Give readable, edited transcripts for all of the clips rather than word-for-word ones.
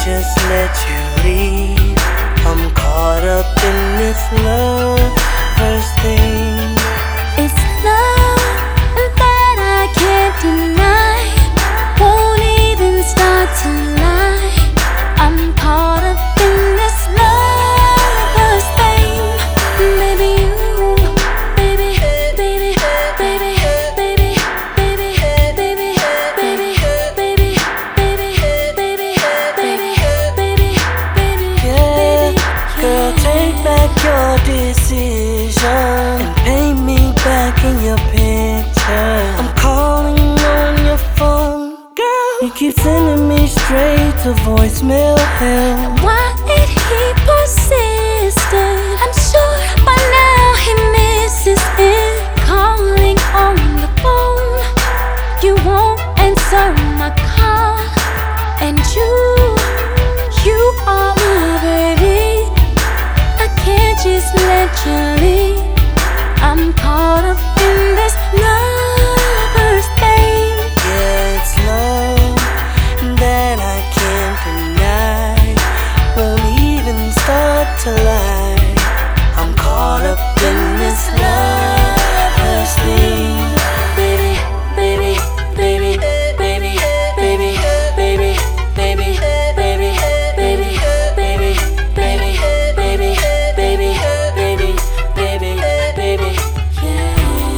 just let you leave. I'm caught up in this love first thing. It's love that I can't deny. Won't even start to lie. I'm caught up in this lover's thing. Baby, you, baby, baby, baby, baby, baby, baby, baby, baby, baby, baby, baby, baby, Yeah, girl, take back your decision and paint me back in your picture. I'm calling on your phone, girl. You keep sending me straight to voicemail hell. why did he persistent? I'm sure by now he misses it. Calling on the phone, you won't answer my call. And you are my baby. I can't just let you leave. I'm caught up in this lover's thing. Yeah, it's love that I can't deny. Won't even start to lie. I'm caught up in this lover's thing. Baby, baby, baby, baby, baby, baby, baby, baby, baby, baby, baby, baby, baby, baby, baby, baby, yeah.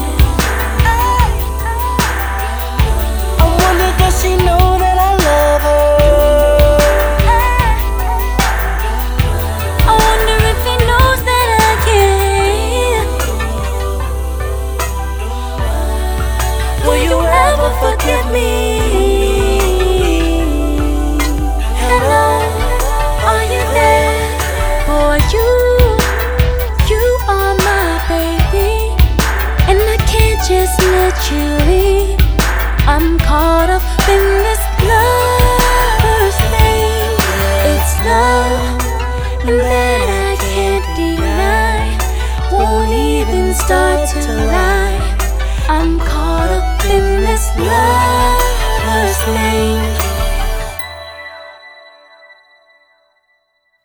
I wonder, does she know that I love her? I wonder if he knows that I care. Will you ever forget me? Hello, are you there? Boy, you are my baby, and I can't just let you leave. I'm caught up in this lover's thing. It's love that I can't deny. Won't even start to lie. I'm caught up in this lover's thing.